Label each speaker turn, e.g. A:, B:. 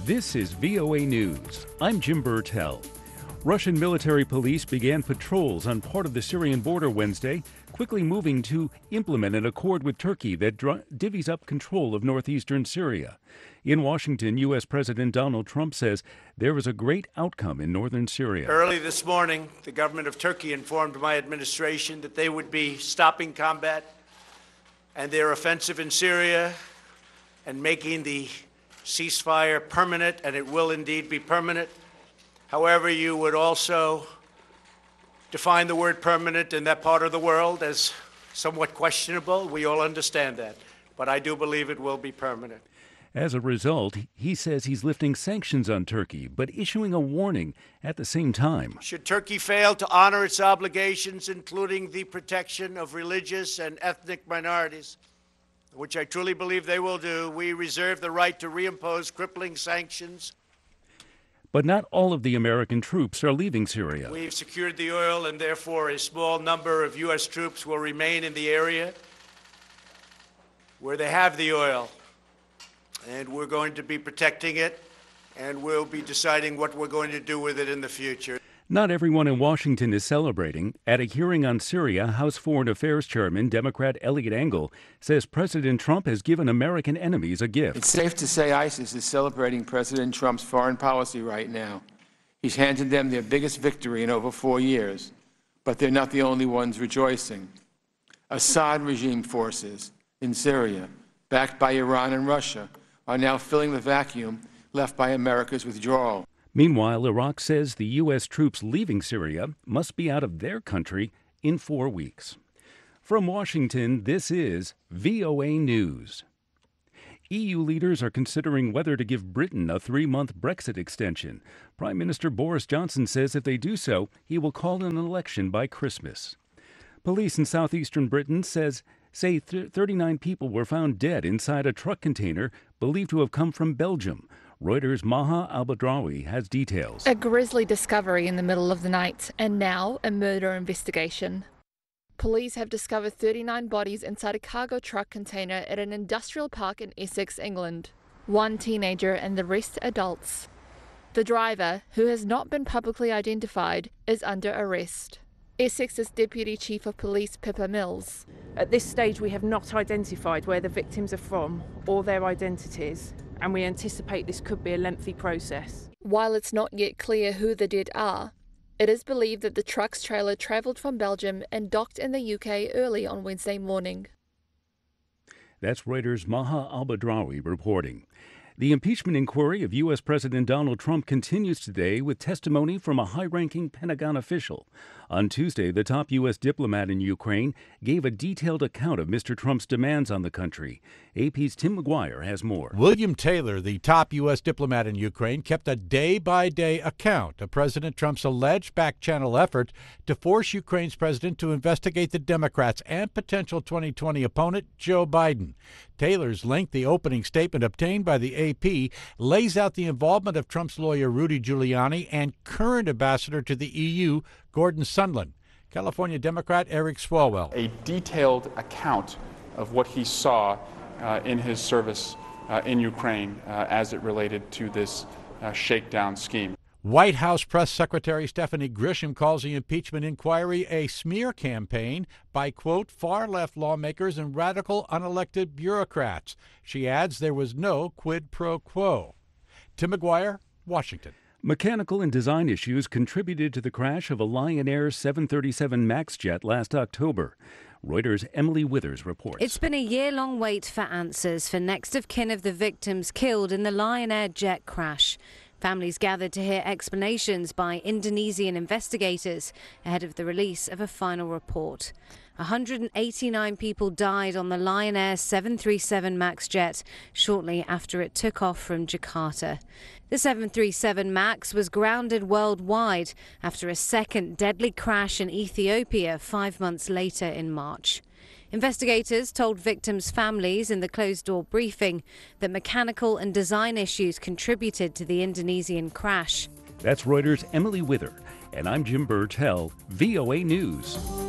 A: This is VOA News. I'm Jim Burtell. Russian military police began patrols on part of the Syrian border Wednesday, quickly moving to implement an accord with Turkey that divvies up control of northeastern Syria. In Washington, U.S. President Donald Trump says there was a great outcome in northern Syria.
B: Early this morning, the government of Turkey informed my administration that they would be stopping combat and their offensive in Syria and making the ceasefire permanent, and it will indeed be permanent. However, you would also define the word permanent in that part of the world as somewhat questionable. We all understand that, but I do believe it will be permanent.
A: As a result, he says he's lifting sanctions on Turkey, but issuing a warning at the same time.
B: Should Turkey fail to honor its obligations, including the protection of religious and ethnic minorities, which I truly believe they will do, we reserve the right to reimpose crippling sanctions.
A: But not all of the American troops are leaving Syria.
B: We've secured the oil, and therefore a small number of U.S. troops will remain in the area where they have the oil. And we're going to be protecting it, and we'll be deciding what we're going to do with it in the future.
A: Not everyone in Washington is celebrating. At a hearing on Syria, House Foreign Affairs Chairman, Democrat Eliot Engel, says President Trump has given American enemies a gift.
C: It's safe to say ISIS is celebrating President Trump's foreign policy right now. He's handed them their biggest victory in over 4 years, but they're not the only ones rejoicing. Assad regime forces in Syria, backed by Iran and Russia, are now filling the vacuum left by America's withdrawal.
A: Meanwhile, Iraq says the U.S. troops leaving Syria must be out of their country in 4 weeks. From Washington, this is VOA News. EU leaders are considering whether to give Britain a 3-month Brexit extension. Prime Minister Boris Johnson says if they do so, he will call an election by Christmas. Police in southeastern Britain say 39 people were found dead inside a truck container believed to have come from Belgium. Reuters' Maha Al-Badrawi has details.
D: A grisly discovery in the middle of the night, and now a murder investigation. Police have discovered 39 bodies inside a cargo truck container at an industrial park in Essex, England. 1 teenager and the rest adults. The driver, who has not been publicly identified, is under arrest. Essex's Deputy Chief of Police, Pippa Mills.
E: At this stage, we have not identified where the victims are from or their identities, and we anticipate this could be a lengthy process.
D: While it's not yet clear who the dead are, it is believed that the truck's trailer travelled from Belgium and docked in the UK early on Wednesday morning.
A: That's Reuters' Maha Al-Badrawi reporting. The impeachment inquiry of U.S. President Donald Trump continues today with testimony from a high-ranking Pentagon official. On Tuesday, the top U.S. diplomat in Ukraine gave a detailed account of Mr. Trump's demands on the country. AP's Tim McGuire has more.
F: William Taylor, the top U.S. diplomat in Ukraine, kept a day-by-day account of President Trump's alleged back-channel effort to force Ukraine's president to investigate the Democrats and potential 2020 opponent, Joe Biden. Taylor's lengthy opening statement obtained by the AP lays out the involvement of Trump's lawyer Rudy Giuliani and current ambassador to the EU, Gordon Sondland. California Democrat Eric Swalwell.
G: A detailed account of what he saw in his service in Ukraine as it related to this shakedown scheme.
F: White House Press Secretary Stephanie Grisham calls the impeachment inquiry a smear campaign by, quote, far-left lawmakers and radical unelected bureaucrats. She adds there was no quid pro quo. Tim McGuire, Washington.
A: Mechanical and design issues contributed to the crash of a Lion Air 737 MAX jet last October. Reuters' Emily Withers reports.
H: It's been a year-long wait for answers for next of kin of the victims killed in the Lion Air jet crash. Families gathered to hear explanations by Indonesian investigators ahead of the release of a final report. 189 people died on the Lion Air 737 MAX jet shortly after it took off from Jakarta. The 737 MAX was grounded worldwide after a second deadly crash in Ethiopia 5 months later in March. Investigators told victims' families in the closed-door briefing that mechanical and design issues contributed to the Indonesian crash.
A: That's Reuters' Emily Wither, and I'm Jim Burtell, VOA News.